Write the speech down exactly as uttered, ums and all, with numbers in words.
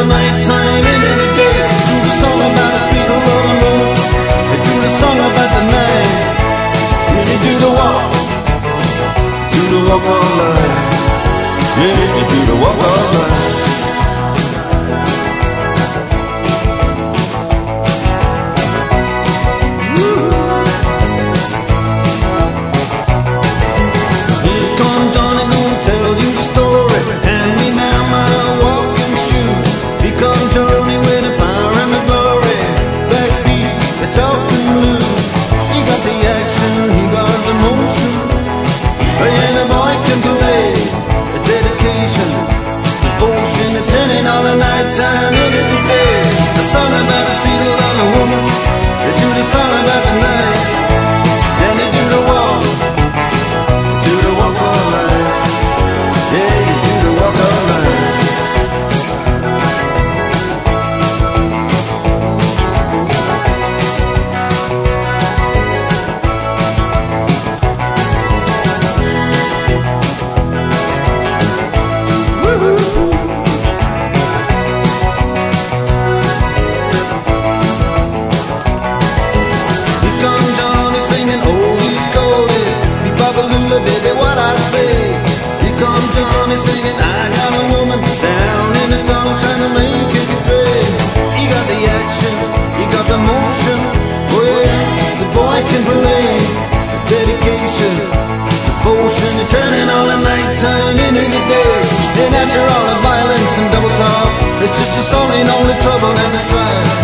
nighttime into the day. Do the song about a sweet loving woman. They do the song about the night. When you do the walk, do the walk all night. Yeah, you do the walk all night. Time into the day. A song about a sweet loving woman. They do the song about the night. Then they do the walk. Do the walk all night. Yeah, you do the walk all night. Woo-hoo. Baby, what I say. Here comes Johnny singing, I got a woman down in the tunnel trying to make it pay. He got the action, he got the motion. Oh yeah, the boy can play. The dedication, devotion, the turning on the nighttime into the day. And after all the violence and double talk, it's just a song ain't only trouble and the strife.